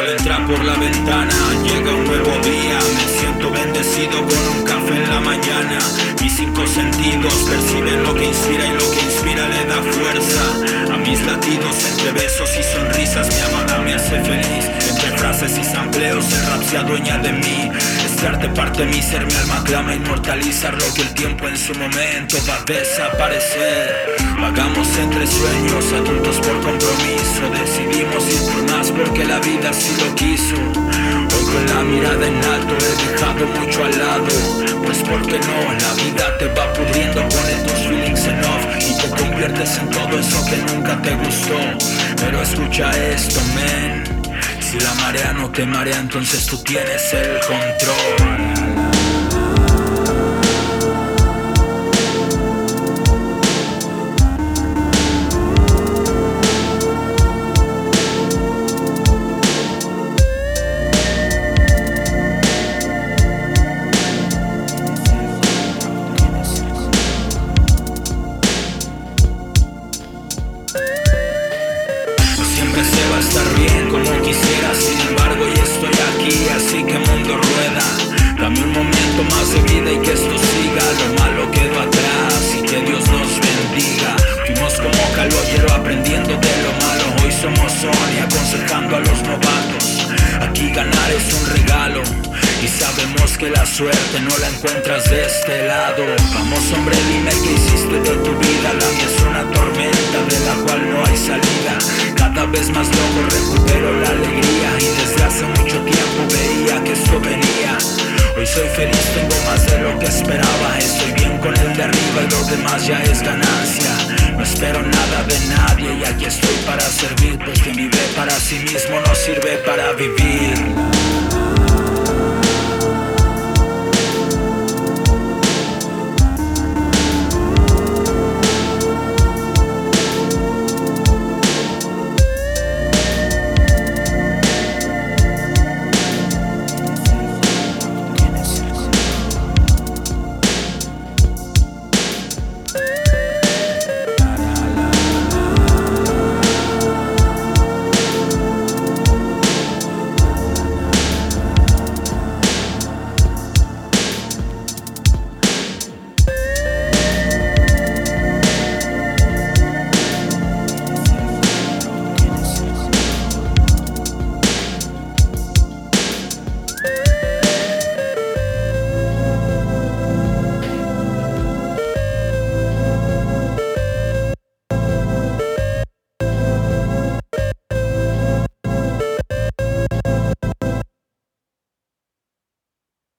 entra por la ventana, llega un nuevo día. Me siento bendecido con un café en la mañana. Mis 5 sentidos perciben lo que inspira y lo que inspira le da fuerza a mis latidos. Entre besos y sonrisas mi amada me hace feliz. Entre frases y sampleos el rap se adueña de mí. Este arte parte de mi ser, mi alma clama inmortalizar lo que el tiempo en su momento va a desaparecer. Vagamos entre sueños, adultos por compromiso. Decidimos ir por más porque la vida así lo quiso. Hoy con la mirada en alto he dejado mucho al lado. Pues porque no, la vida te va pudriendo, pone tus feelings en off y te conviertes en todo eso que nunca te gustó. Pero escucha esto, men, si la marea no te marea, entonces tú tienes el control. Se va a estar bien como quisiera, sin embargo ya estoy aquí, así que mundo rueda. Dame un momento más de vida y que esto siga. Lo malo quedó atrás y que Dios nos bendiga. Fuimos como Calogero aprendiendo de lo malo. Hoy somos Sony aconsejando a los novatos. Aquí ganar es un regalo y sabemos que la suerte no la encuentras de este lado. Vamos hombre, dime qué hiciste de tu vida. La mía es una tormenta de la cual no hay salida. Cada vez más loco recupero la alegría y desde hace mucho tiempo veía que esto venía. Hoy soy feliz, tengo más de lo que esperaba. Estoy bien con el de arriba y lo demás ya es ganancia. No espero nada de nadie y aquí estoy para servir, pues quien vive para sí mismo no sirve para vivir.